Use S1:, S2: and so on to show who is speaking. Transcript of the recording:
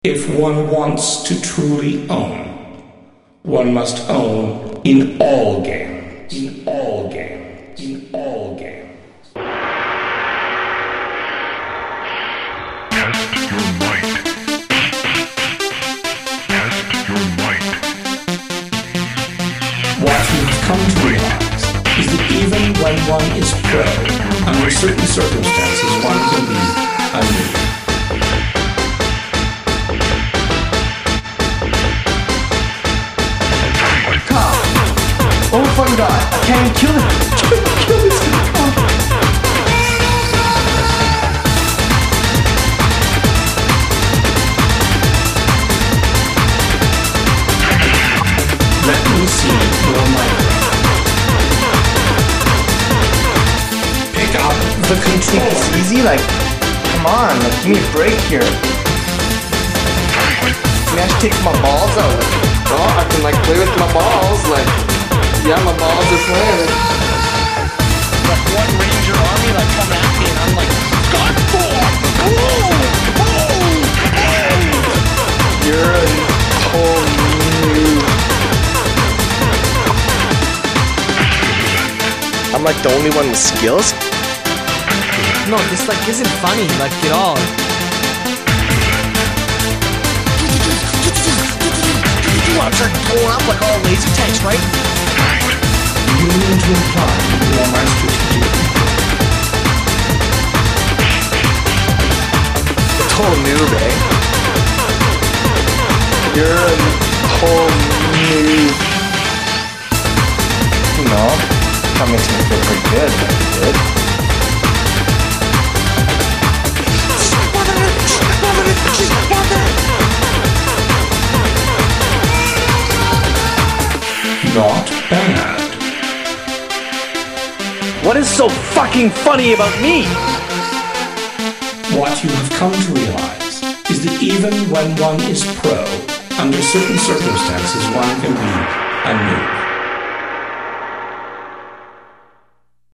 S1: If one wants to truly own, one must own in all games. In all games. In all games.
S2: Test your might. Test your might.
S1: What you've come to realize is that even when one is pro, under certain circumstances one can be a noob.
S3: Oh, fucking god, I can't even kill him. I can't even kill this guy.
S1: Let me see your might. Pick up the controller.
S3: It's easy, like, come on, like, give me a break here. Maybe I should take my balls out. Like, oh, I can, like, play with my balls, like. Yeah, my balls are playing.
S4: Like one ranger army like coming at me and I'm like, God for!
S3: You're a whole new. I'm like the only one with skills?
S4: No, this like isn't funny, like at all. You wanna start blowing up like all laser tanks, right?
S1: You mean to imply you are my strategic?
S3: Total noob, eh? You're a whole noob. You know, that makes me feel pretty good, like you did.
S1: Not bad.
S4: What is so fucking funny about me?
S1: What you have come to realize is that even when one is pro, under certain circumstances one can be a noob.